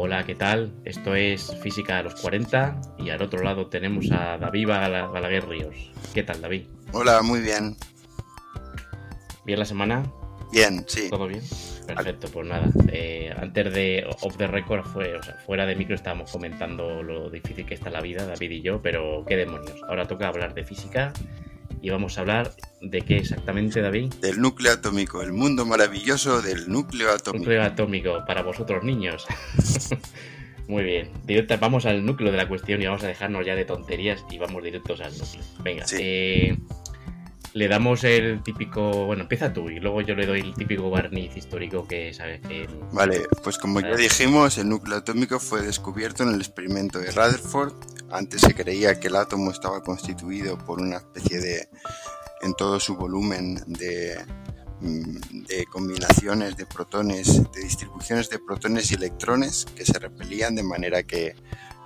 Hola, ¿qué tal? Esto es Física a los 40 y al otro lado tenemos a David Balaguer Ríos. ¿Qué tal, David? Hola, muy bien. ¿Bien la semana? Bien, sí. ¿Todo bien? Perfecto, pues nada. Antes de Off the Record, fuera de micro estábamos comentando lo difícil que está la vida, David y yo, pero qué demonios. Ahora toca hablar de física y vamos a hablar de qué exactamente, David. Del núcleo atómico, el mundo maravilloso del núcleo atómico. Núcleo atómico para vosotros niños. Muy bien. Vamos al núcleo de la cuestión y vamos a dejarnos ya de tonterías y vamos directos al núcleo. Venga, sí. Le damos el típico... Bueno, empieza tú y luego yo le doy el típico barniz histórico que sabes que... Vale, pues como ya dijimos, el núcleo atómico fue descubierto en el experimento de Rutherford. Antes se creía que el átomo estaba constituido por una especie de... en todo su volumen de combinaciones de protones, de distribuciones de protones y electrones que se repelían de manera que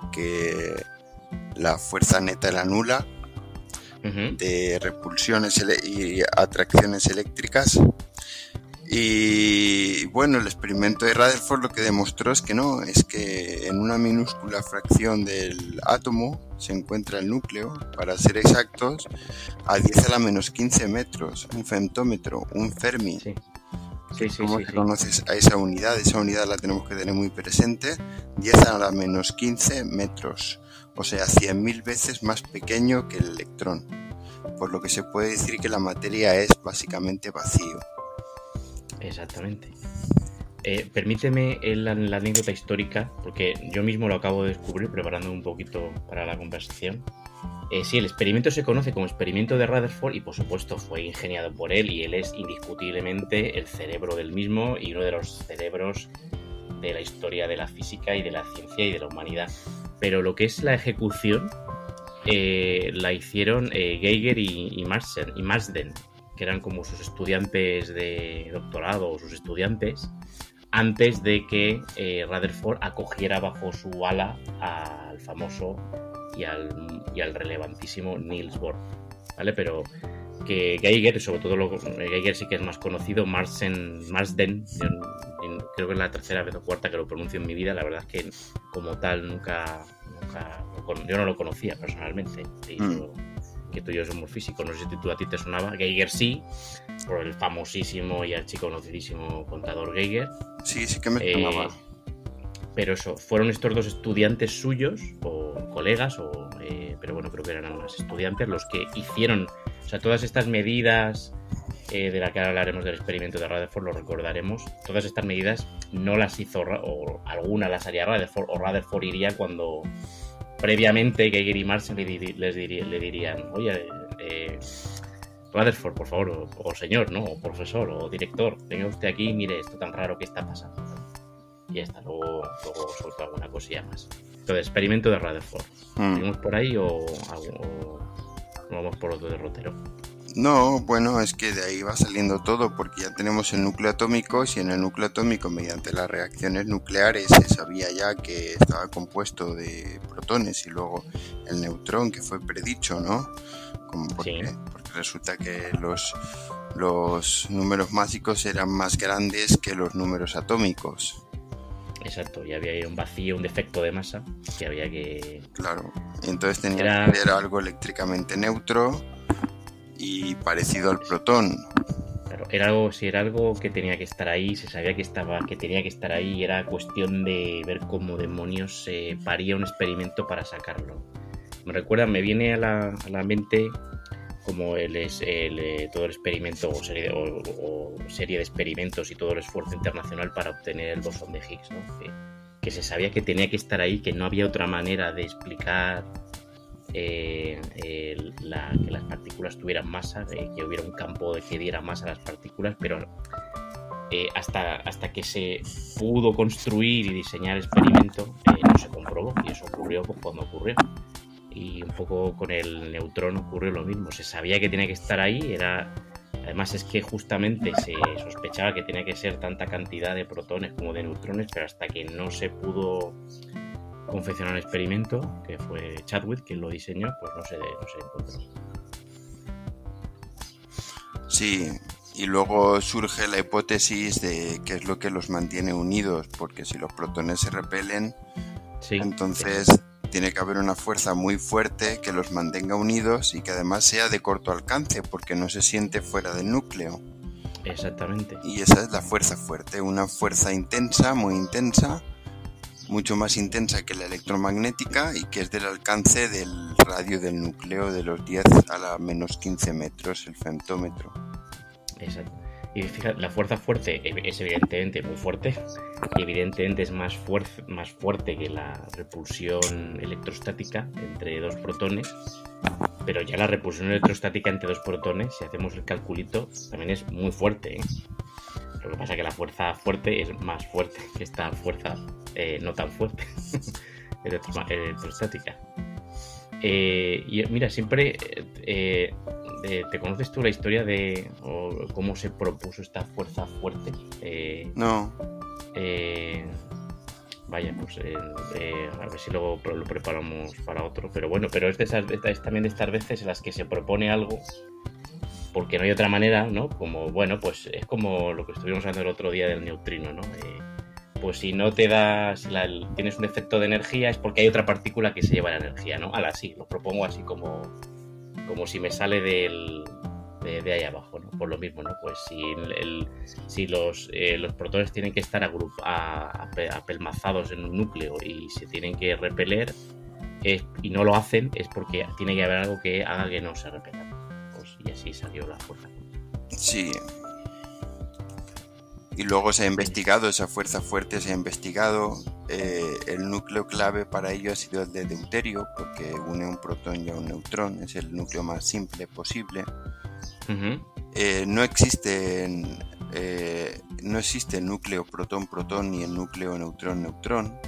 la fuerza neta era nula, de repulsiones y atracciones eléctricas. Y bueno, el experimento de Rutherford lo que demostró es que no, es que en una minúscula fracción del átomo se encuentra el núcleo, para ser exactos, a 10 a la menos 15 metros, un femtómetro, un Fermi. ¿Cómo se conoce a esa unidad? Esa unidad la tenemos que tener muy presente. 10 a la menos 15 metros, o sea, 100.000 veces más pequeño que el electrón, por lo que se puede decir que la materia es básicamente vacío. Exactamente. Permíteme la anécdota histórica, porque yo mismo lo acabo de descubrir preparando un poquito para la conversación. Sí, el experimento se conoce como experimento de Rutherford y por supuesto fue ingeniado por él y él es indiscutiblemente el cerebro del mismo y uno de los cerebros de la historia de la física y de la ciencia y de la humanidad. Pero lo que es la ejecución la hicieron Geiger y Marsden, que eran como sus estudiantes de doctorado o sus estudiantes, antes de que Rutherford acogiera bajo su ala al famoso y al relevantísimo Niels Bohr, ¿vale? Pero que Geiger, sobre todo Geiger sí que es más conocido, Marsden, creo que es la tercera vez o cuarta que lo pronuncio en mi vida, la verdad es que como tal nunca yo no lo conocía personalmente, que tú y yo somos físicos, no sé si a ti te sonaba. Geiger sí, por el famosísimo y archiconocidísimo contador Geiger. Sí que me sonaba. Pero eso, fueron estos dos estudiantes suyos, o colegas, pero bueno, creo que eran más estudiantes los que hicieron, o sea, todas estas medidas de las que ahora hablaremos del experimento de Rutherford, lo recordaremos, todas estas medidas no las hizo, o algunas las haría Rutherford, o Rutherford iría cuando previamente Geiger y Marsden le dirían, oye, Rutherford, por favor, o señor, ¿no? O profesor, o director, venga usted aquí y mire esto tan raro que está pasando. Y ya está, luego suelto alguna cosilla más. Entonces, experimento de Rutherford. ¿Seguimos por ahí o vamos por otro derrotero? No, bueno, es que de ahí va saliendo todo, porque ya tenemos el núcleo atómico. Si en el núcleo atómico, mediante las reacciones nucleares, se sabía ya que estaba compuesto de protones y luego el neutrón, que fue predicho, ¿no? Porque resulta que los números mágicos eran más grandes que los números atómicos. Exacto, y había ahí un vacío, un defecto de masa que había que... Claro, entonces tenía que ser algo eléctricamente neutro y parecido al protón. Claro, era algo que tenía que estar ahí, se sabía que tenía que estar ahí, era cuestión de ver cómo demonios se paría un experimento para sacarlo. Me viene a la mente como todo el experimento o serie de experimentos y todo el esfuerzo internacional para obtener el bosón de Higgs, ¿no? Que se sabía que tenía que estar ahí, que no había otra manera de explicar que las partículas tuvieran masa, que hubiera un campo que diera masa a las partículas, pero hasta que se pudo construir y diseñar el experimento no se comprobó, y eso ocurrió cuando ocurrió. Y un poco con el neutrón ocurrió lo mismo, se sabía que tenía que estar ahí, además es que justamente se sospechaba que tenía que ser tanta cantidad de protones como de neutrones, pero hasta que no se pudo confeccionar un experimento, que fue Chadwick quien lo diseñó, pues no se encontró. Sí, Y luego surge la hipótesis de qué es lo que los mantiene unidos, porque si los protones se repelen, Sí, entonces tiene que haber una fuerza muy fuerte que los mantenga unidos y que además sea de corto alcance, porque no se siente fuera del núcleo. exactamente. Y esa es la fuerza fuerte, una fuerza intensa, muy intensa, mucho más intensa que la electromagnética y que es del alcance del radio del núcleo de los 10 a la menos 15 metros, el femtómetro. Exacto. Y fíjate, la fuerza fuerte es evidentemente muy fuerte y evidentemente es más fuerte que la repulsión electrostática entre dos protones, pero ya la repulsión electrostática entre dos protones, si hacemos el calculito, también es muy fuerte, ¿eh? Lo que pasa es que la fuerza fuerte es más fuerte que esta fuerza no tan fuerte electrostática. Y mira, siempre ¿te conoces tú la historia de cómo se propuso esta fuerza fuerte? No, Vaya, pues a ver si luego lo preparamos para otro. Pero bueno, pero es también de estas veces en las que se propone algo porque no hay otra manera, ¿no? Como, bueno, pues es como lo que estuvimos hablando el otro día del neutrino, ¿no? Pues si no te da, tienes un defecto de energía es porque hay otra partícula que se lleva la energía, ¿no? Sí, lo propongo así como si me sale de ahí abajo, ¿no? Por lo mismo, ¿no? Pues si los protones tienen que estar apelmazados en un núcleo y se tienen que repeler y no lo hacen, es porque tiene que haber algo que haga que no se repelan. Pues, y así salió la fuerza. sí. Y luego se ha investigado, esa fuerza fuerte se ha investigado. El núcleo clave para ello ha sido el de deuterio, porque une un protón y un neutrón, es el núcleo más simple posible. Uh-huh. No existe el núcleo protón-protón ni el núcleo neutrón-neutrón.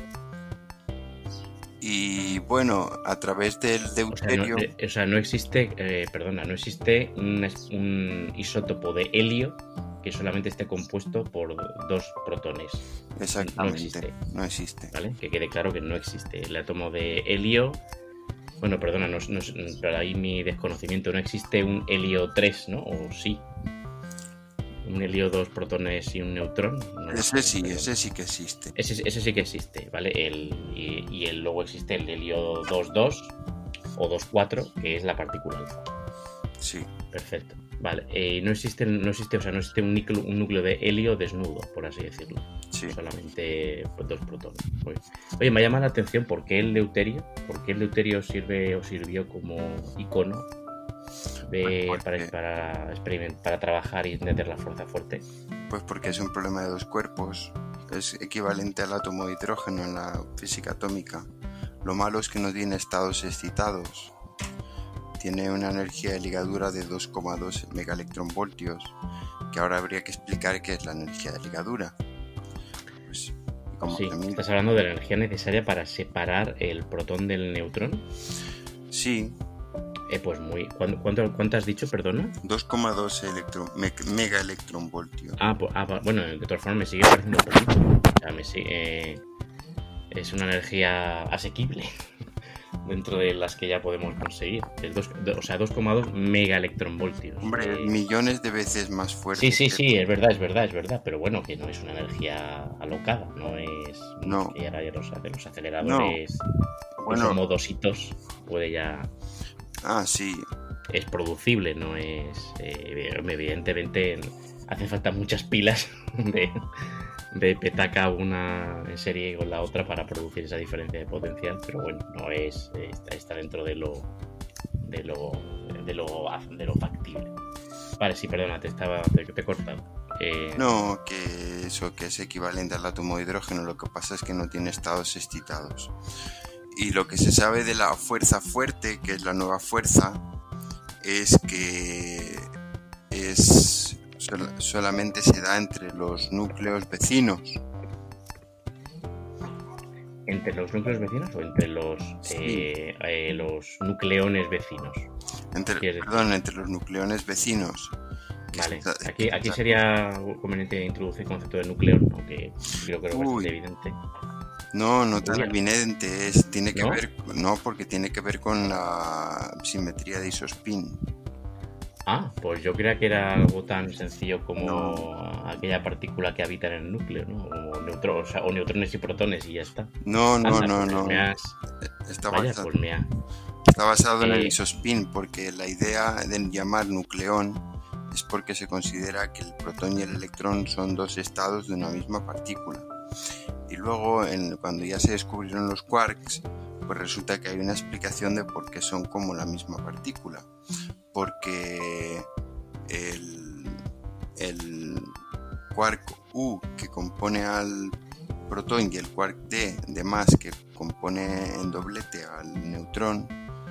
Y bueno, a través del deuterio... no existe, no existe un isótopo de helio que solamente esté compuesto por dos protones. Exactamente, no existe. ¿Vale? Que quede claro que no existe. El átomo de helio... Bueno, perdona, pero ahí mi desconocimiento, no existe un helio 3, ¿no? O sí. Un helio, dos protones y un neutrón. No ese sí que existe. Ese sí que existe, ¿vale? Luego existe el helio 2,2 o 2,4, que es la partícula alfa. Sí. Perfecto. Vale. No existe un núcleo de helio desnudo, por así decirlo. Sí. Solamente dos protones. Oye, me llama la atención ¿por qué el deuterio sirvió como icono para trabajar y entender la fuerza fuerte? Pues porque es un problema de dos cuerpos. Es equivalente al átomo de hidrógeno en la física atómica. Lo malo es que no tiene estados excitados. Tiene una energía de ligadura de 2,2 megaelectronvoltios, que ahora habría que explicar qué es la energía de ligadura. Pues, sí, ¿estás hablando de la energía necesaria para separar el protón del neutrón? Sí. Pues ¿cuánto has dicho, perdona? 2,2 megaelectronvoltios. Bueno, de todas formas me sigue pareciendo poquito. O sea, es una energía asequible dentro de las que ya podemos conseguir. 2,2 megaelectronvoltios. Hombre, millones de veces más fuerte. Sí, es verdad. Pero bueno, que no es una energía alocada. No es... No. Que ahora ya los aceleradores... No. Bueno. Son modositos. Puede ya... Sí. Es producible, no es... evidentemente hacen falta muchas pilas de petaca una en serie con la otra para producir esa diferencia de potencial, pero bueno, no es... está dentro de lo factible. Vale, sí, perdona, te he cortado. No, que es equivalente al átomo de hidrógeno, lo que pasa es que no tiene estados excitados. Y lo que se sabe de la fuerza fuerte, que es la nueva fuerza, es que solamente se da entre los núcleos vecinos. ¿Entre los núcleos vecinos o entre los nucleones vecinos? Entre los nucleones vecinos. Vale, aquí sería conveniente introducir el concepto de núcleo, aunque creo que es bastante evidente. No tan evidente, tiene que ver, porque tiene que ver con la simetría de isospin. Ah, pues yo creía que era algo tan sencillo No, como aquella partícula que habita en el núcleo, ¿no? O sea, o neutrones y protones y ya está. no, no, Anda, no, pues no. me has... Está Vaya, basado, pues me ha... está basado en el Eh, isospin, porque la idea de llamar nucleón es porque se considera que el protón y el electrón son dos estados de una misma partícula. Y luego, cuando ya se descubrieron los quarks, pues resulta que hay una explicación de por qué son como la misma partícula. Porque el quark U que compone al protón y el quark D de más que compone en doblete al neutrón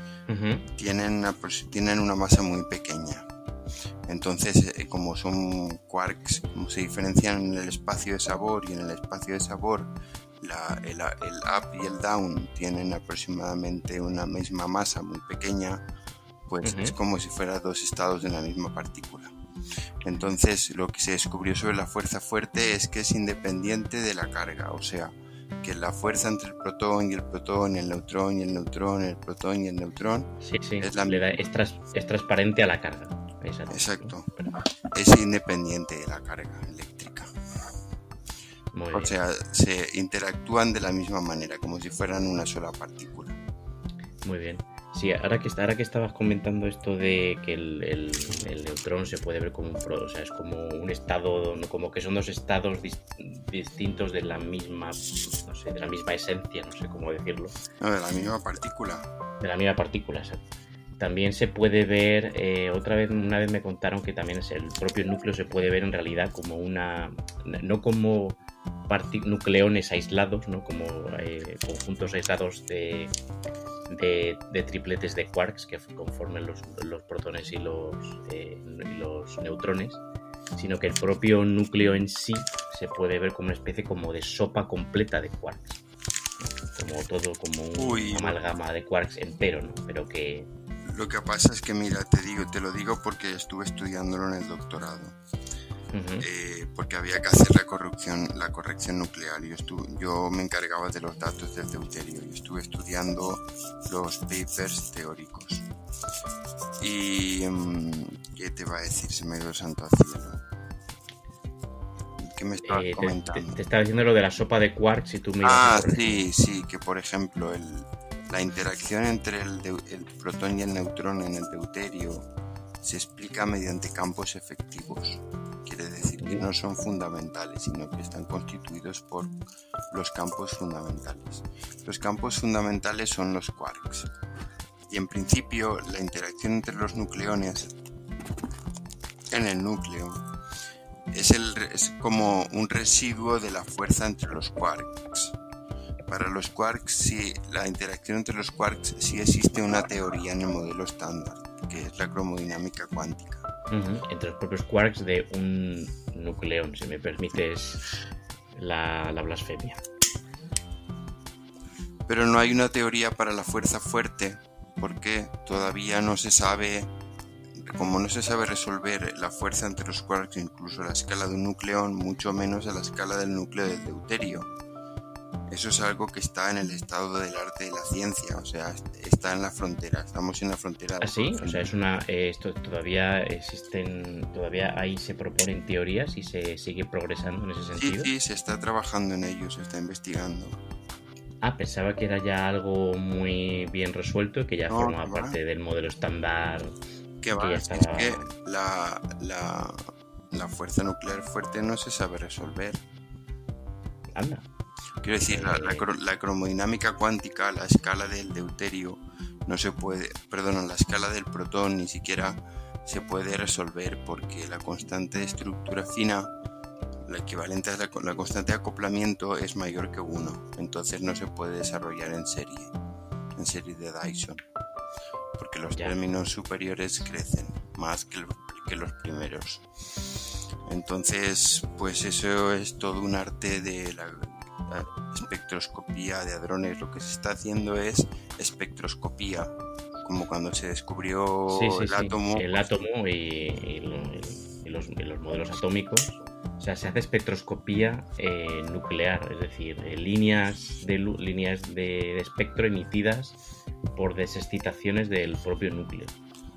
tienen una masa muy pequeña. Entonces, como son quarks, como se diferencian en el espacio de Sabor, y en el espacio de Sabor el up y el down tienen aproximadamente una misma masa muy pequeña, pues es como si fueran dos estados de una misma partícula. Entonces, lo que se descubrió sobre la fuerza fuerte es que es independiente de la carga, o sea, que la fuerza entre el protón y el protón, el neutrón y el neutrón, el protón y el neutrón sí, es la es transparente a la carga. exacto, ¿no? es independiente de la carga eléctrica. Muy O bien. sea, se interactúan de la misma manera, como si fueran una sola partícula. Muy bien. Sí, ahora que estabas comentando esto de que el neutrón se puede ver como o sea, es como un estado, como que son dos estados distintos de la misma, no sé, de la misma esencia, no sé cómo decirlo. No, de la misma partícula. De la misma partícula, exacto. También se puede ver, una vez me contaron que también el propio núcleo se puede ver en realidad como no como nucleones aislados, ¿no? Como conjuntos aislados de tripletes de quarks que conformen los protones y los neutrones, sino que el propio núcleo en sí se puede ver como una especie como de sopa completa de quarks, como todo, como una amalgama de quarks entero, ¿no? Pero que... Lo que pasa es que, mira, te lo digo porque estuve estudiándolo en el doctorado. Porque había que hacer la corrección nuclear. Yo me encargaba de los datos del deuterio y estuve estudiando los papers teóricos. Y ¿qué te va a decir? Se me dio el santo al cielo. ¿Qué me estabas comentando? Te estaba diciendo lo de la sopa de quarks y tú me ibas a corregir. Sí, que por ejemplo la interacción entre el protón y el neutrón en el deuterio se explica mediante campos efectivos. Quiere decir que no son fundamentales, sino que están constituidos por los campos fundamentales. Los campos fundamentales son los quarks. Y en principio, la interacción entre los nucleones en el núcleo es como un residuo de la fuerza entre los quarks. Para los quarks, sí, la interacción entre los quarks sí existe una teoría en el modelo estándar, que es la cromodinámica cuántica. Entre los propios quarks de un nucleón, si me permites la blasfemia. Pero no hay una teoría para la fuerza fuerte, porque todavía no se sabe, como no se sabe resolver la fuerza entre los quarks incluso a la escala de un nucleón, mucho menos a la escala del núcleo del deuterio. Eso es algo que está en el estado del arte de la ciencia, o sea, está en la frontera, estamos en la frontera. ¿Ah, sí? O sea, esto todavía existen, todavía ahí se proponen teorías y se sigue progresando en ese sentido. Sí, se está trabajando en ello, se está investigando. Ah, pensaba que era ya algo muy bien resuelto y que ya formaba parte del modelo estándar. ¿Qué va? Es que la fuerza nuclear fuerte no se sabe resolver. Anda. Quiero decir, la cromodinámica cuántica, la escala del deuterio, no se puede, perdón, la escala del protón ni siquiera se puede resolver porque la constante de estructura fina, la equivalente a la constante de acoplamiento, es mayor que 1. Entonces no se puede desarrollar en serie de Dyson, porque los términos superiores crecen más que los primeros. Entonces, pues eso es todo un arte de la espectroscopía de hadrones. Lo que se está haciendo es espectroscopía, como cuando se descubrió el átomo. El átomo y los modelos atómicos. O sea, se hace espectroscopía nuclear, es decir, líneas de espectro emitidas por desexcitaciones del propio núcleo.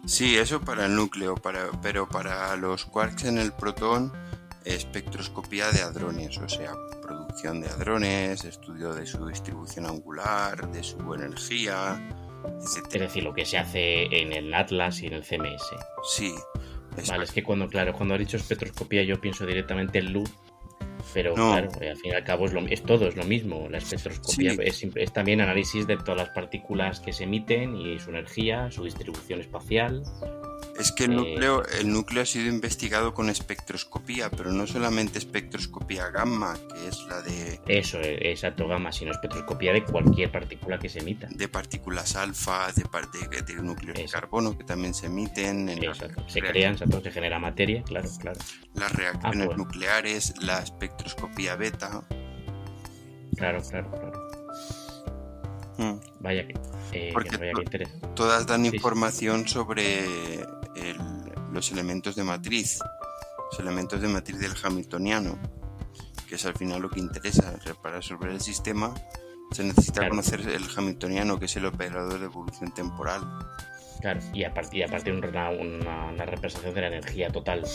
Sí, eso para el núcleo, pero para los quarks en el protón, espectroscopía de hadrones, o sea, producción de hadrones, estudio de su distribución angular, de su energía, Es etcétera. decir, lo que se hace en el Atlas y en el CMS. Sí, Vale, es exacto. que cuando has dicho espectroscopía yo pienso directamente en luz, pero No, claro, al fin y al cabo es lo mismo. La espectroscopía sí, es también análisis de todas las partículas que se emiten y su energía, su distribución espacial. es que eh, el núcleo ha sido investigado con espectroscopía, pero no solamente espectroscopía gamma, que es la Eso, exacto, gamma, sino espectroscopía de cualquier partícula que se emita. de partículas alfa, de núcleos de Exacto, carbono que también se emiten en exacto. Se crean, exacto, se genera materia, claro, claro. las Ah, reacciones pues, nucleares, la espectroscopía beta. claro, claro, claro. Mm. Vaya que, Porque vaya que interés. todas dan Sí, sí. información sobre los elementos de matriz, los elementos de matriz del Hamiltoniano, que es al final lo que interesa. O sea, para resolver el sistema se necesita Claro, conocer el Hamiltoniano, que es el operador de evolución temporal. claro. Y aparte una representación de la energía total,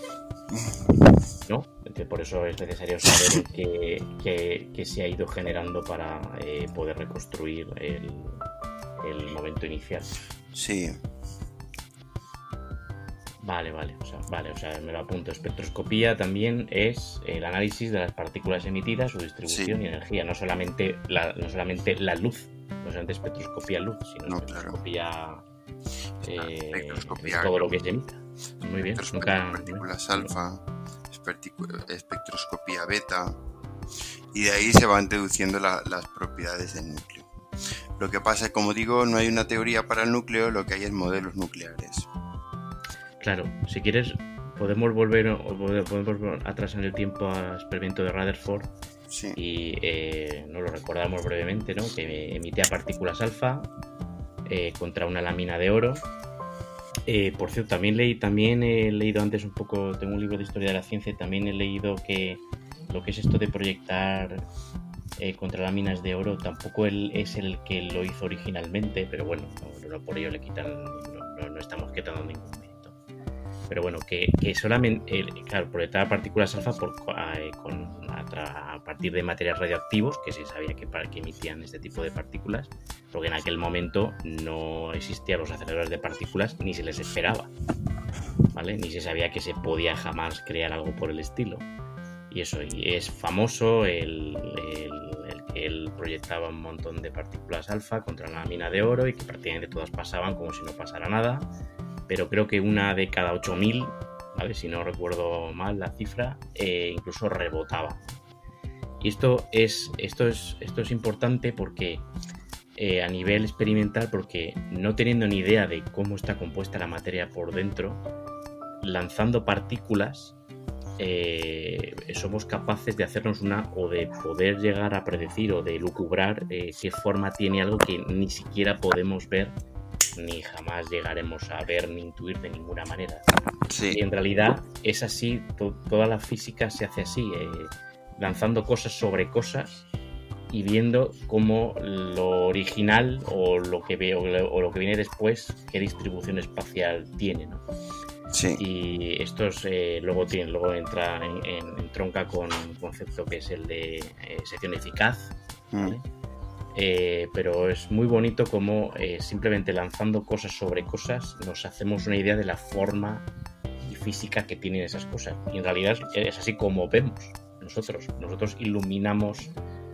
¿no? Entonces, por eso es necesario saber qué se ha ido generando para poder reconstruir el momento inicial. Sí, Vale, vale, me lo apunto. Espectroscopía también es el análisis de las partículas emitidas, su sí, distribución y energía, no solamente la luz, no solamente espectroscopía luz, sino no, claro. espectroscopía de Espectroscopía todo lo que gamma, se emita. Muy bien, espectroscopía de nunca. partículas alfa, espectroscopía beta, y de ahí se van deduciendo las propiedades del núcleo. Lo que pasa es, como digo, no hay una teoría para el núcleo, lo que hay es modelos nucleares. Claro, si quieres, podemos volver atrás en el tiempo al experimento de Rutherford Sí, y nos lo recordamos brevemente, ¿no? Que emitía partículas alfa contra una lámina de oro. Por cierto, también he leído antes un poco, tengo un libro de historia de la ciencia, y también he leído que lo que es esto de proyectar contra láminas de oro tampoco él es el que lo hizo originalmente, pero bueno, no por ello le quitan, no estamos quitando ningún mérito. Pero bueno, que solamente, claro, proyectaba partículas alfa a partir de materiales radioactivos, que se sabía que emitían este tipo de partículas, porque en aquel momento no existían los aceleradores de partículas ni se les esperaba, ¿vale? Ni se sabía que se podía jamás crear algo por el estilo. Y eso, y es famoso el que él proyectaba un montón de partículas alfa contra una mina de oro y que prácticamente todas pasaban como si no pasara nada, pero creo que una de cada 8000, ¿vale? Si no recuerdo mal la cifra, incluso rebotaba. Y esto es importante porque a nivel experimental, porque no teniendo ni idea de cómo está compuesta la materia por dentro, lanzando partículas, somos capaces de hacernos o de poder llegar a predecir o de lucubrar qué forma tiene algo que ni siquiera podemos ver, ni jamás llegaremos a ver ni intuir de ninguna manera. sí, Y en realidad es así, toda la física se hace así, lanzando cosas sobre cosas y viendo cómo lo original o lo que viene después, qué distribución espacial tiene, ¿no? sí. Y estos luego entra en tronca con un concepto que es el de sección eficaz, ¿vale? Pero es muy bonito como simplemente lanzando cosas sobre cosas nos hacemos una idea de la forma y física que tienen esas cosas. Y en realidad es así como vemos nosotros iluminamos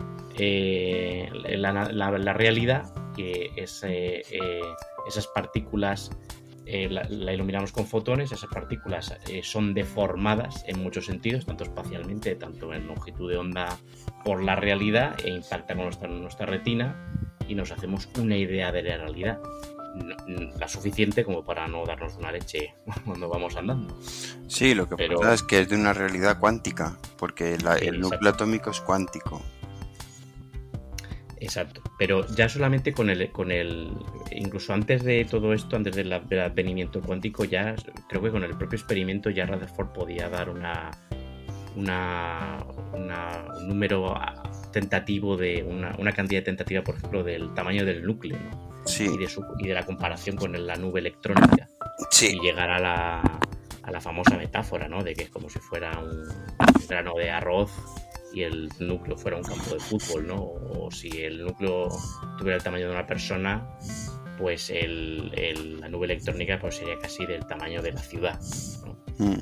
la realidad, que es esas partículas la iluminamos con fotones. Esas partículas son deformadas en muchos sentidos, tanto espacialmente, tanto en longitud de onda por la realidad, e impacta con nuestra retina y nos hacemos una idea de la realidad, la suficiente como para no darnos una leche cuando vamos andando. Sí, lo que Pero pasa es que es de una realidad cuántica, porque el núcleo exacto, atómico es cuántico. exacto. Pero ya solamente incluso antes de todo esto, antes del advenimiento cuántico, ya creo que con el propio experimento ya Rutherford podía dar un número tentativo de una cantidad tentativa, por ejemplo, del tamaño del núcleo, ¿no? Sí, Y de la comparación con la nube electrónica. Sí, y llegar a la famosa metáfora, ¿no? De que es como si fuera un grano de arroz y el núcleo fuera un campo de fútbol, ¿no? O si el núcleo tuviera el tamaño de una persona, pues la nube electrónica pues sería casi del tamaño de la ciudad, ¿no?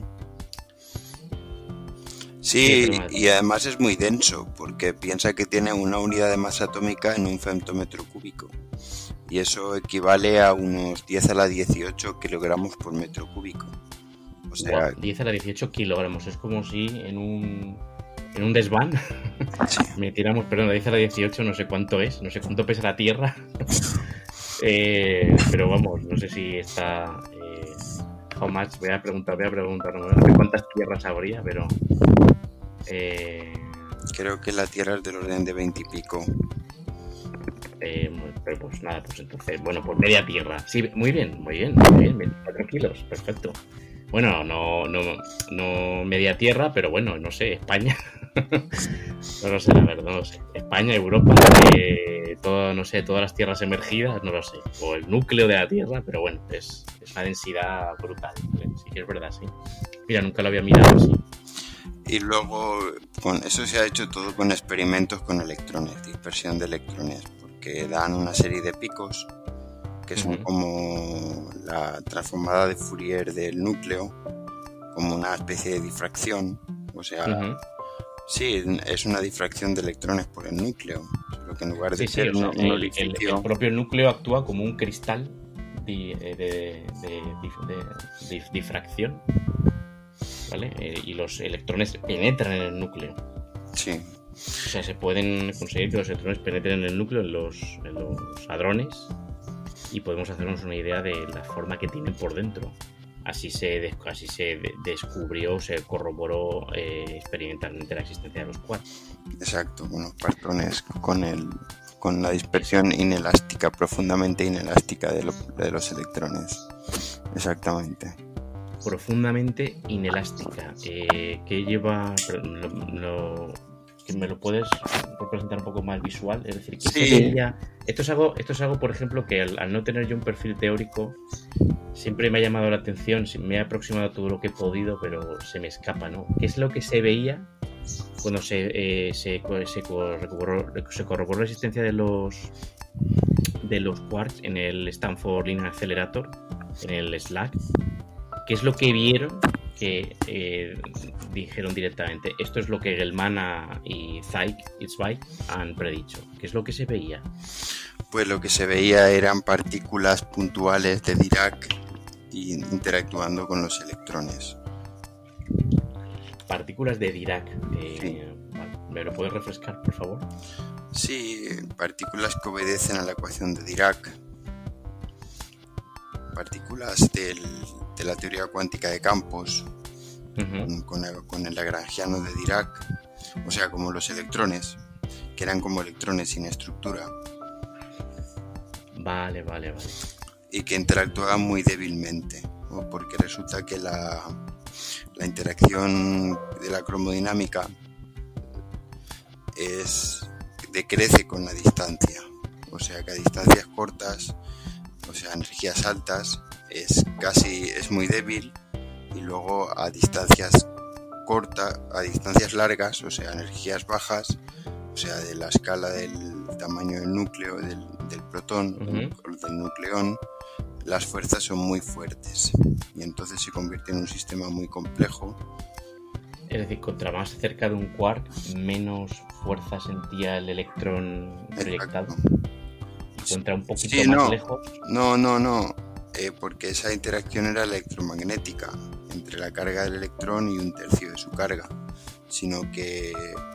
Sí, y además es muy denso, porque piensa que tiene una unidad de masa atómica en un femtómetro cúbico. Y eso equivale a unos 10 a la 18 kilogramos por metro cúbico. O sea, 10 a la 18 kilogramos. Es como si en un desván sí. metiéramos, perdón, 10 a la 18, no sé cuánto es, no sé cuánto pesa la Tierra. Pero vamos, no sé si está... how much, voy a preguntar, no sé cuántas tierras habría, pero... creo que la Tierra es del orden de 20 y pico. Pero pues nada, pues entonces, bueno, pues media tierra. Sí, muy bien, 24 kilos, perfecto. Bueno, no media tierra, pero bueno, no sé, España. No lo sé, la verdad, no lo sé. España, Europa, no sé, todas las tierras emergidas, no lo sé. O el núcleo de la Tierra, pero bueno, es una densidad brutal. Sí que es verdad, sí. Mira, nunca lo había mirado así. Y luego, con eso se ha hecho todo con experimentos con electrones, dispersión de electrones, porque dan una serie de picos que son como la transformada de Fourier del núcleo, como una especie de difracción. O sea, sí, es una difracción de electrones por el núcleo, solo que en lugar de ser el propio núcleo actúa como un cristal de difracción, ¿vale? Y los electrones penetran en el núcleo. Sí. O sea, se pueden conseguir que los electrones penetren en el núcleo, en los hadrones, y podemos hacernos una idea de la forma que tienen por dentro. Así se descubrió, se corroboró experimentalmente la existencia de los quarks. Exacto, unos partones con la dispersión inelástica, profundamente inelástica de los electrones. Exactamente. Profundamente inelástica. ¿Qué lleva? ¿Me lo puedes representar un poco más visual? Es decir, ¿qué se veía? Esto es algo, por ejemplo, que al no tener yo un perfil teórico, siempre me ha llamado la atención, me he aproximado a todo lo que he podido, pero se me escapa, ¿no? ¿Qué es lo que se veía cuando se corroboró la existencia de los quarks en el Stanford Linear Accelerator, en el SLAC? ¿Qué es lo que vieron que dijeron directamente? Esto es lo que Gelman y Zweig han predicho. ¿Qué es lo que se veía? Pues lo que se veía eran partículas puntuales de Dirac interactuando con los electrones. Partículas de Dirac. Sí. ¿Me lo puedes refrescar, por favor? Sí, partículas que obedecen a la ecuación de Dirac. Partículas de la teoría cuántica de campos, con el lagrangiano de Dirac, o sea, como los electrones, que eran como electrones sin estructura. Vale. Y que interactuaban muy débilmente, ¿no? Porque resulta que la interacción de la cromodinámica decrece con la distancia, o sea que a distancias cortas, o sea, energías altas, es muy débil, y luego a distancias largas, o sea, energías bajas, o sea, de la escala del tamaño del núcleo, del protón, o del nucleón, las fuerzas son muy fuertes, y entonces se convierte en un sistema muy complejo. Es decir, contra más cerca de un quark, menos fuerza sentía el electrón proyectado. Contra un poquito más lejos. No, porque esa interacción era electromagnética entre la carga del electrón y un tercio de su carga, sino que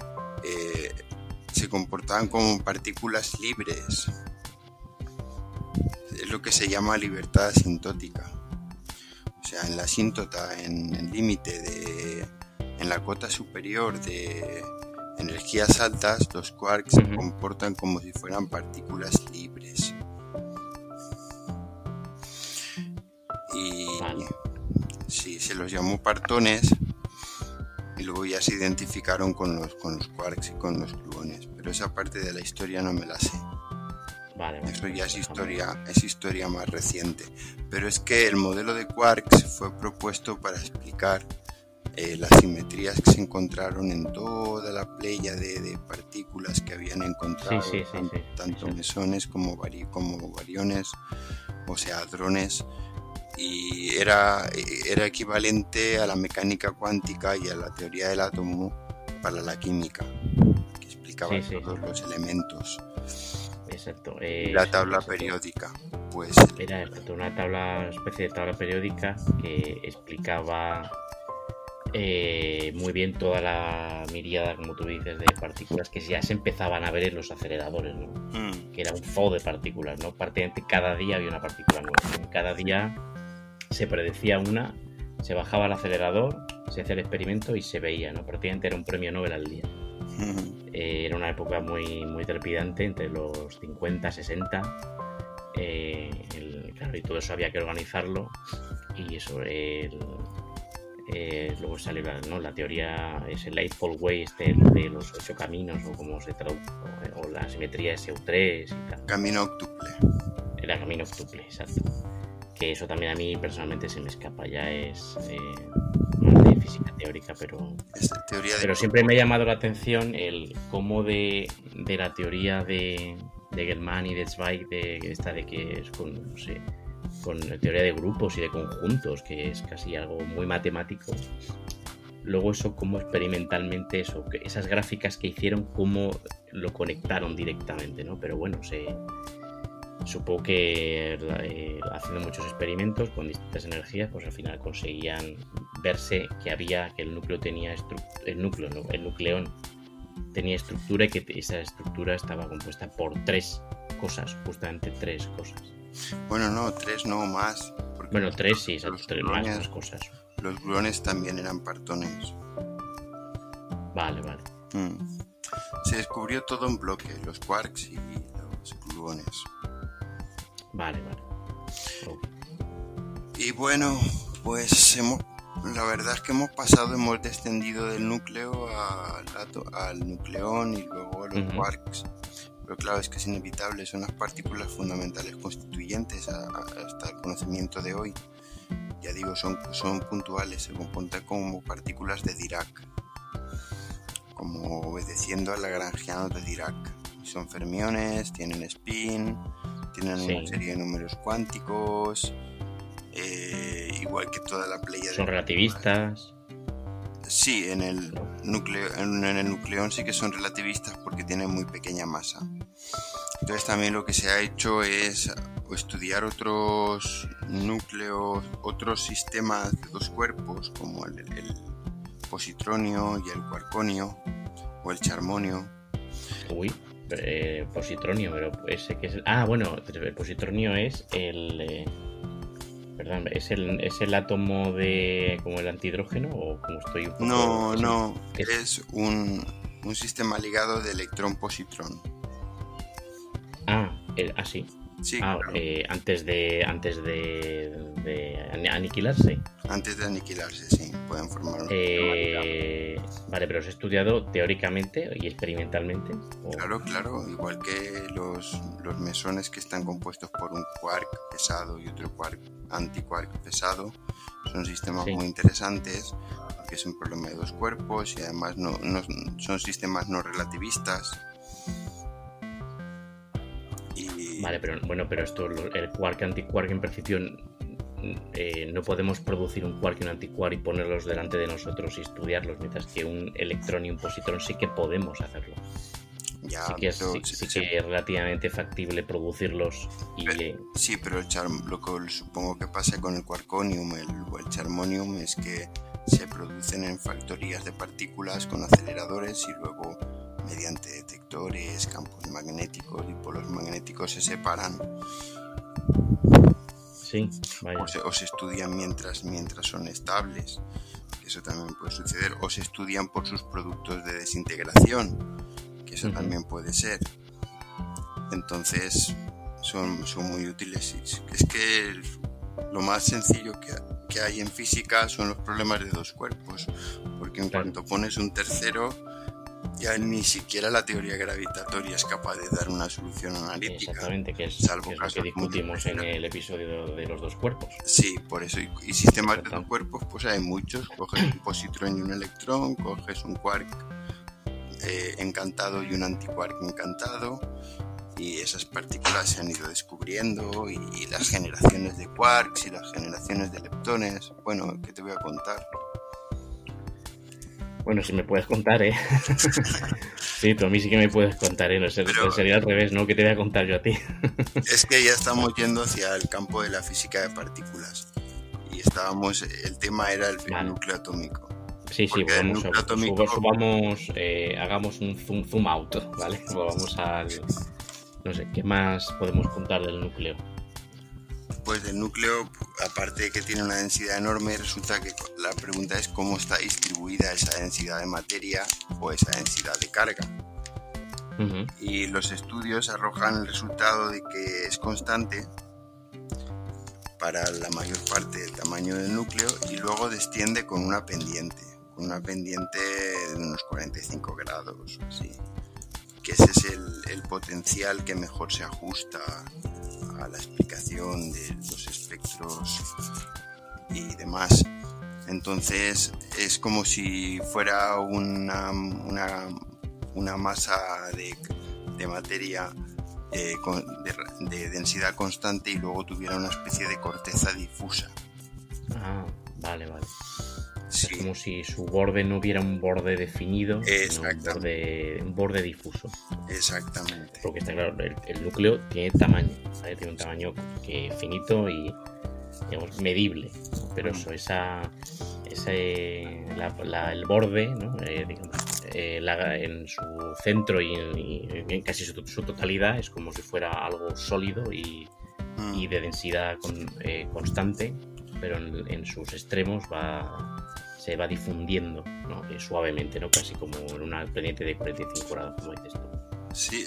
se comportaban como partículas libres. Es lo que se llama libertad asintótica. O sea, en la asíntota, en el límite en la cota superior de energías altas, los quarks se comportan como si fueran partículas libres. Y sí, se los llamó partones, y luego ya se identificaron con los quarks y con los gluones, pero esa parte de la historia no me la sé. Vale, Eso ya pues es historia más reciente. Pero es que el modelo de quarks fue propuesto para explicar las simetrías que se encontraron en toda la playa de partículas que habían encontrado, sí. tanto Exacto. mesones como bariones, o sea, hadrones, y era equivalente a la mecánica cuántica y a la teoría del átomo para la química, que explicaba Sí. todos los elementos. Exacto. Y la tabla Exacto. periódica, pues Era exacto, una especie de tabla periódica que explicaba muy bien toda la miríada, como tú dices, de partículas que ya se empezaban a ver en los aceleradores, ¿no? Que era un zoo de partículas, ¿no? Prácticamente cada día había una partícula nueva. Cada día se predecía una, se bajaba el acelerador, se hacía el experimento y se veía, ¿no? Prácticamente era un premio Nobel al día. Era una época muy, muy trepidante, entre los 50, 60. Claro, y todo eso había que organizarlo. Y eso, luego sale la teoría, es el Eightfold Way, de los 8 caminos, o como se traduce, o la simetría SU3 y tal. camino octuple. Era camino octuple, exacto. Que eso también a mí personalmente se me escapa, ya es más de física teórica, pero siempre me ha llamado la atención el cómo de la teoría de Gell-Mann y de Zweig, de que es con, no sé, con teoría de grupos y de conjuntos, que es casi algo muy matemático. Luego eso, cómo experimentalmente esas gráficas que hicieron, cómo lo conectaron directamente, ¿no? Pero bueno, supongo que haciendo muchos experimentos con distintas energías, pues al final conseguían verse que el núcleo tenía el nucleón tenía estructura, y que esa estructura estaba compuesta por 3 cosas, justamente 3 cosas. Bueno, no, 3 no, más. Bueno, 3 sí, exacto, 3 más cosas. Los gluones también eran partones. Vale. Se descubrió todo en bloque, los quarks y los gluones. Vale. Okay. Y bueno, pues la verdad es que hemos descendido del núcleo al nucleón y luego a los quarks. Pero claro, es que es inevitable, son las partículas fundamentales constituyentes hasta el conocimiento de hoy. Ya digo, son puntuales, se comportan como partículas de Dirac, como obedeciendo al lagrangiano de Dirac. Son fermiones, tienen spin, tienen una serie de números cuánticos, igual que toda la playa. Son relativistas. Sí, en el nucleón sí que son relativistas porque tienen muy pequeña masa. Entonces también lo que se ha hecho es estudiar otros núcleos, otros sistemas de 2 cuerpos, como el positronio y el quarkonio o el charmonio. Positronio, pero ese que es el positronio es ¿es el átomo como el antihidrógeno o como estoy un poco? No, es un sistema ligado de electrón-positrón. Sí. Sí, claro. Antes de aniquilarse. Antes de aniquilarse, sí, pueden formar un Vale, pero ¿os he estudiado teóricamente y experimentalmente? Claro, igual que los mesones que están compuestos por un quark pesado y otro quark antiquark pesado, son sistemas muy interesantes porque es un problema de 2 cuerpos y además no son sistemas no relativistas. Vale, pero esto, el quark antiquark, en principio no podemos producir un quark y un antiquark y ponerlos delante de nosotros y estudiarlos, mientras que un electrón y un positrón sí que podemos hacerlo. Sí que es relativamente factible producirlos. Sí, pero lo que supongo que pasa con el quarkonium o el charmonium es que se producen en factorías de partículas con aceleradores y luego mediante detectores, campos magnéticos y polos magnéticos se separan. Sí, vaya. O se estudian mientras son estables. Eso también puede suceder. O se estudian por sus productos de desintegración, que eso también puede ser. Entonces son muy útiles. Es que lo más sencillo que hay en física son los problemas de 2 cuerpos, porque en cuanto pones un tercero Ya ni siquiera la teoría gravitatoria es capaz de dar una solución analítica. Exactamente, que es salvo lo que casos muy discutimos en especiales. el episodio de los dos cuerpos. Sí, por eso. Y sistemas de Exacto. dos cuerpos, pues hay muchos. Coges un positrón y un electrón, coges un quark encantado y un antiquark encantado, y esas partículas se han ido descubriendo, y las generaciones de quarks y las generaciones de leptones. Bueno, ¿qué te voy a contar? Bueno, si me puedes contar, ¿eh? Sí, tú a mí sí que me puedes contar, ¿eh? No sería al revés, ¿no? ¿Qué te voy a contar yo a ti? Es que ya estamos yendo hacia el campo de la física de partículas, y el tema era el núcleo atómico. Sí, Porque el núcleo atómico... hagamos un zoom out, ¿vale? Vamos al... No sé, ¿qué más podemos contar del núcleo? Pues del núcleo, aparte de que tiene una densidad enorme, resulta que la pregunta es cómo está distribuida esa densidad de materia o esa densidad de carga. Uh-huh. Y los estudios arrojan el resultado de que es constante para la mayor parte del tamaño del núcleo, y luego desciende con una pendiente de unos 45 grados, así. Que ese es el potencial que mejor se ajusta a la explicación de los espectros y demás. Entonces es como si fuera una masa de materia de densidad constante, y luego tuviera una especie de corteza difusa. Ah, vale. Sí. Es como si su borde no hubiera un borde definido, sino un borde difuso. Exactamente. Porque está claro, el núcleo tiene tamaño, ¿vale? Tiene un tamaño finito y, digamos, medible, ¿no? Pero eso, el borde, ¿no? En su centro y en casi su totalidad es como si fuera algo sólido y de densidad constante, pero en sus extremos se va difundiendo, ¿no? Suavemente, ¿no? Casi como en una pendiente de 45 grados, como dices tú. Sí,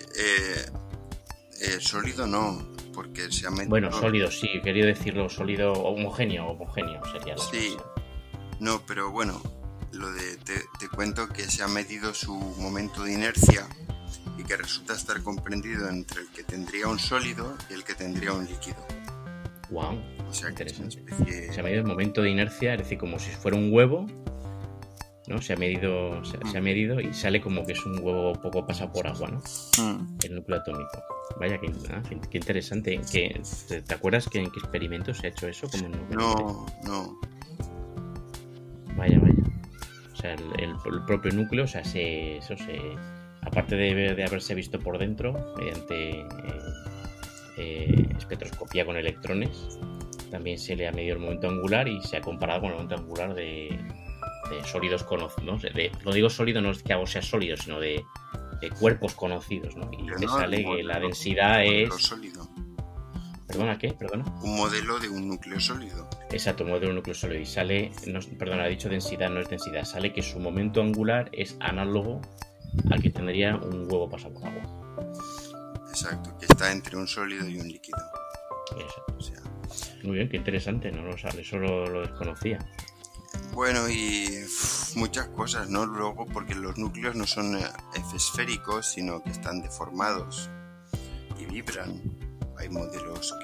sólido no, porque se ha metido... Bueno, sólido, sí, quería decirlo, sólido, homogéneo sería la Sí, expresión. No, pero bueno, te cuento que se ha medido su momento de inercia, y que resulta estar comprendido entre el que tendría un sólido y el que tendría un líquido. Wow, o sea, interesante. Especie... Se ha medido el momento de inercia, es decir, como si fuera un huevo, ¿no? Se ha medido y sale como que es un huevo poco pasado por agua, ¿no? El núcleo atómico. Vaya, qué interesante. ¿Te acuerdas en qué experimento se ha hecho eso? No. Vaya. O sea, el propio núcleo, o sea, aparte de haberse visto por dentro mediante espectroscopía con electrones, también se le ha medido el momento angular y se ha comparado con el momento angular de sólidos conocidos, ¿no? No digo sólido, no es que algo sea sólido, sino de cuerpos conocidos, ¿no? Y te sale que la densidad es... Sólido. ¿Perdona qué? Un modelo de un núcleo sólido. Exacto, un modelo de un núcleo sólido. Y sale, ha dicho densidad, no es densidad. Sale que su momento angular es análogo al que tendría un huevo pasado por agua. Exacto, que está entre un sólido y un líquido. Exacto. O sea, muy bien, qué interesante, no lo sabe, eso lo desconocía. Bueno, y muchas cosas, ¿no? Luego, porque los núcleos no son esféricos, sino que están deformados y vibran. Hay modelos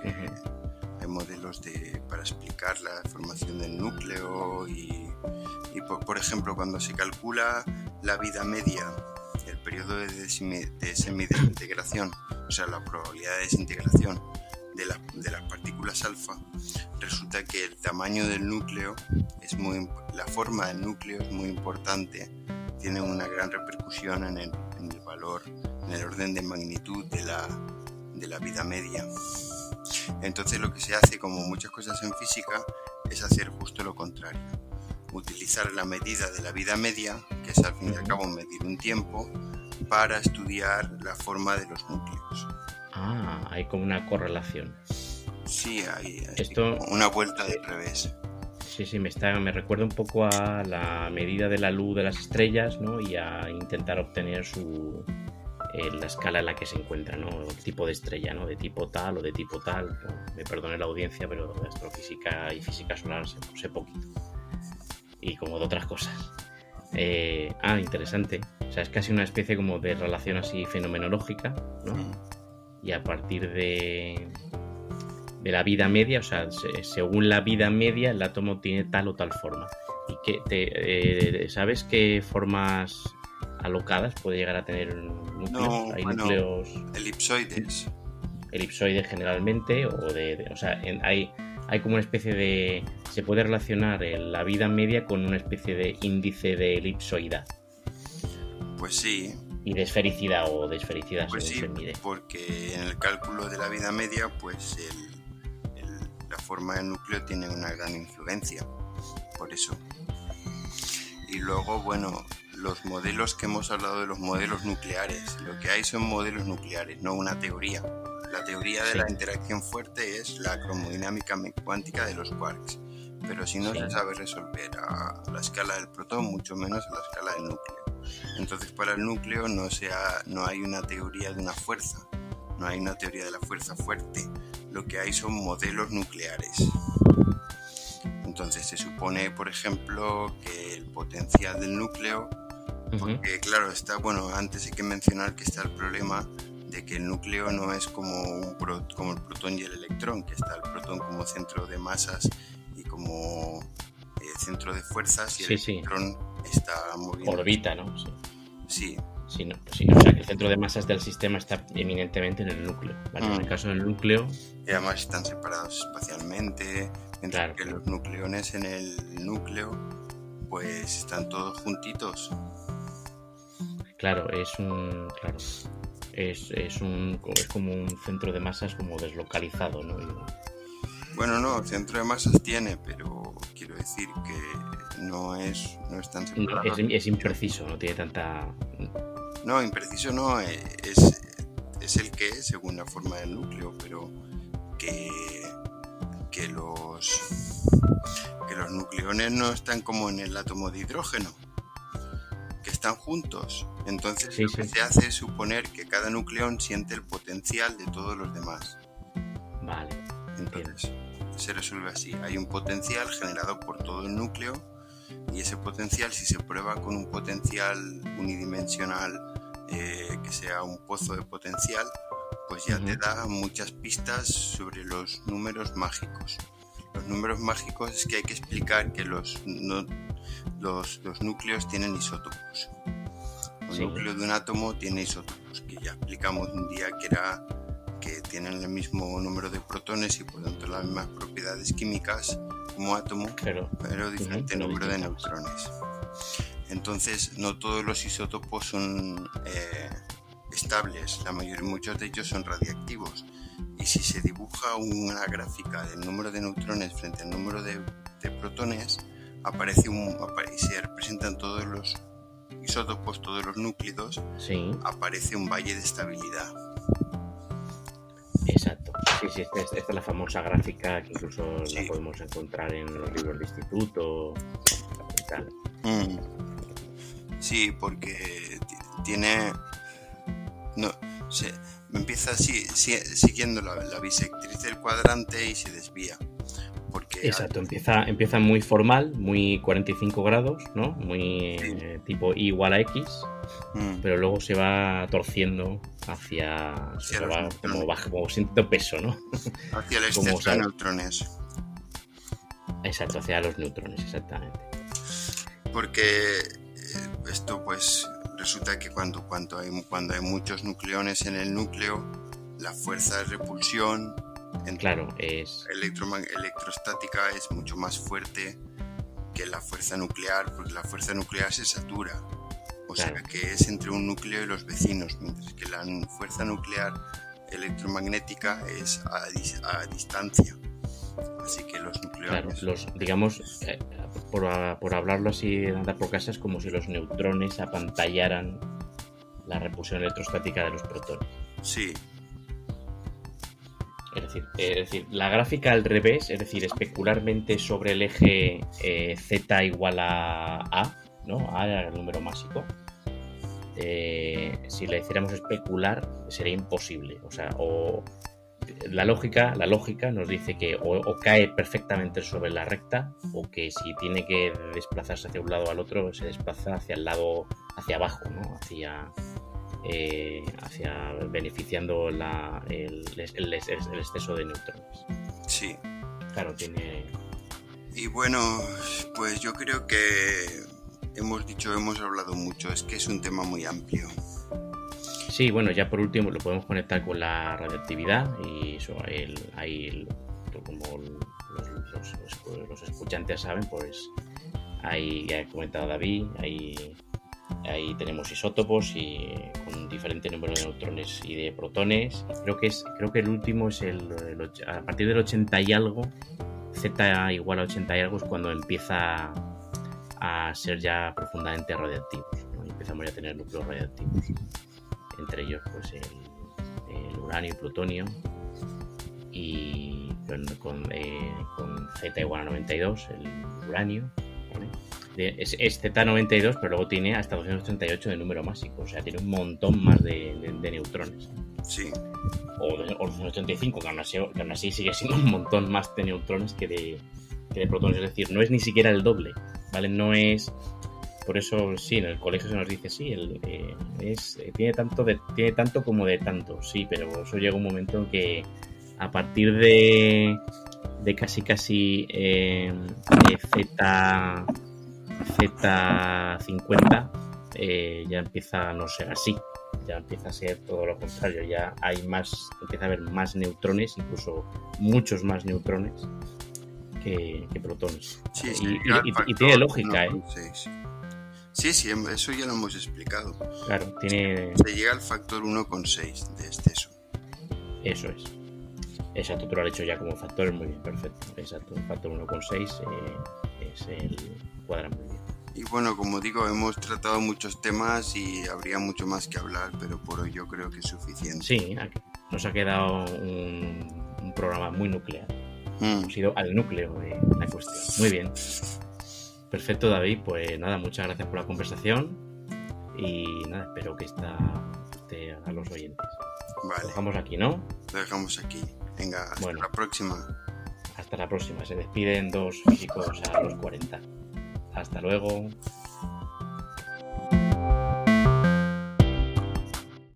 para explicar la formación del núcleo, y por ejemplo, cuando se calcula la vida media, el periodo de semidesintegración, o sea, la probabilidad de desintegración de las partículas alfa, resulta que el tamaño del núcleo la forma del núcleo es muy importante, tiene una gran repercusión en el valor, en el orden de magnitud de la vida media. Entonces lo que se hace, como muchas cosas en física, es hacer justo lo contrario: utilizar la medida de la vida media, que es al fin y al cabo medir un tiempo, para estudiar la forma de los núcleos. Hay como una correlación. Sí, hay Esto... una vuelta de revés. Sí, me recuerda un poco a la medida de la luz de las estrellas, ¿no? Y a intentar obtener la escala en la que se encuentra, ¿no? El tipo de estrella, ¿no? De tipo tal o de tipo tal, ¿no? Me perdone la audiencia, pero de astrofísica y física solar sé poquito. Y como de otras cosas. Interesante. O sea, es casi una especie como de relación así fenomenológica, ¿no? Y a partir de la vida media, o sea, según la vida media, el átomo tiene tal o tal forma. ¿Y sabes qué formas alocadas puede llegar a tener núcleos? No, Hay bueno, núcleos elipsoides. elipsoides generalmente, o sea, hay como una especie de... Se puede relacionar la vida media con una especie de índice de elipsoidad. Pues sí. Y de esfericidad o de esfericidad, Pues según sí, se mide. porque en el cálculo de la vida media, pues la forma del núcleo tiene una gran influencia. Por eso. Y luego, bueno, los modelos que hemos hablado de los modelos nucleares. Lo que hay son modelos nucleares, no una teoría. La teoría de la interacción fuerte es la cromodinámica cuántica de los quarks. Pero si no se sabe resolver a la escala del protón, mucho menos a la escala del núcleo. Entonces, para el núcleo no hay una teoría de una fuerza, no hay una teoría de la fuerza fuerte. Lo que hay son modelos nucleares. Entonces, se supone, por ejemplo, que el potencial del núcleo, porque claro, antes hay que mencionar que está el problema de que el núcleo no es como como el protón y el electrón, que está el protón como centro de masas y como centro de fuerzas, y el electrón está moviendo. Orbita, ¿no? Sí. Sí, o sea que el centro de masas del sistema está eminentemente en el núcleo. ¿Vale? En el caso del núcleo... Y además están separados espacialmente, mientras que los nucleones en el núcleo pues están todos juntitos. Claro, es como un centro de masas como deslocalizado, ¿no? Bueno, no, centro de masas tiene, pero quiero decir que no es tan separado. Es impreciso, no tiene tanta... No, impreciso no, es el que es según la forma del núcleo, pero que los nucleones no están como en el átomo de hidrógeno, que están juntos. Entonces lo que se hace es suponer que cada nucleón siente el potencial de todos los demás. Vale, entonces se resuelve así. Hay un potencial generado por todo el núcleo, y ese potencial, si se prueba con un potencial unidimensional que sea un pozo de potencial, pues ya te da muchas pistas sobre los números mágicos. Los números mágicos es que hay que explicar que los núcleos tienen isótopos. El núcleo de un átomo tiene isótopos, que ya explicamos un día que tienen el mismo número de protones y por tanto las mismas propiedades químicas como átomo, pero diferente número de neutrones. Entonces, no todos los isótopos son estables, muchos de ellos son radiactivos. Y si se dibuja una gráfica del número de neutrones frente al número de protones, y se representan todos los isótopos, todos los núclidos, aparece un valle de estabilidad. Exacto. Sí, esta es la famosa gráfica que incluso la podemos encontrar en los libros de instituto y tal. Sí, porque tiene... empieza así, siguiendo la bisectriz del cuadrante y se desvía. Exacto, empieza muy formal, muy 45 grados, ¿no? Muy tipo I igual a X, pero luego se va torciendo hacia va como sintiendo peso, ¿no? Hacia el exceso de neutrones. Exacto, hacia los neutrones, exactamente. Porque esto pues resulta que cuando hay muchos nucleones en el núcleo, la fuerza de repulsión electrostática es mucho más fuerte que la fuerza nuclear, porque la fuerza nuclear se satura, sea que es entre un núcleo y los vecinos, mientras que la fuerza nuclear electromagnética es a distancia. Así que los nucleones... por hablarlo así, andar por casa, es como si los neutrones apantallaran la repulsión electrostática de los protones. Sí. Es decir, la gráfica al revés, es decir, especularmente sobre el eje Z igual a, ¿no? A era el número másico. Si la hiciéramos especular, sería imposible. O sea, la lógica nos dice que o cae perfectamente sobre la recta, o que si tiene que desplazarse hacia un lado o al otro, se desplaza hacia el lado, hacia abajo, ¿no? Hacia beneficiando el exceso de neutrones. Sí. Claro, tiene... Y bueno, pues yo creo que hemos hablado mucho, es que es un tema muy amplio. Sí, bueno, ya por último lo podemos conectar con la radioactividad y eso, como los escuchantes saben, pues ahí, ya he comentado David, ahí tenemos isótopos y con diferente número de neutrones y de protones. Creo que el último es a partir del 80 y algo, Z igual a 80 y algo, es cuando empieza a ser ya profundamente radioactivos, ¿no? Y empezamos ya a tener núcleos radioactivos, entre ellos pues el uranio y plutonio, y con Z igual a 92 el uranio, ¿vale? Es Z92, pero luego tiene hasta 238 de número másico, o sea, tiene un montón más de neutrones. Sí. O 285, que aún así sigue siendo un montón más de neutrones que de protones, es decir, no es ni siquiera el doble, ¿vale? No es... Por eso, sí, en el colegio se nos dice, sí, tiene tanto como de tanto, sí, pero eso llega un momento en que a partir de casi Z50 ya empieza a no ser así, ya empieza a ser todo lo contrario, ya empieza a haber más neutrones, incluso muchos más neutrones que protones. Sí, y tiene lógica, ¿eh? Sí, eso ya lo hemos explicado. Claro, tiene... Se llega al factor 1,6 de exceso. Eso es. Exacto, tú lo has hecho ya como factor, muy bien, perfecto. Exacto, el factor 1,6 es el cuadra muy bien. Y bueno, como digo, hemos tratado muchos temas y habría mucho más que hablar, pero por hoy yo creo que es suficiente. Sí, nos ha quedado un programa muy nuclear. Hemos ido al núcleo de la cuestión. Muy bien. Perfecto, David. Pues nada, muchas gracias por la conversación y nada, espero que esté a los oyentes. Vale. Lo dejamos aquí, ¿no? Lo dejamos aquí. Venga, hasta la próxima. Hasta la próxima. Se despiden dos físicos a los 40. Hasta luego.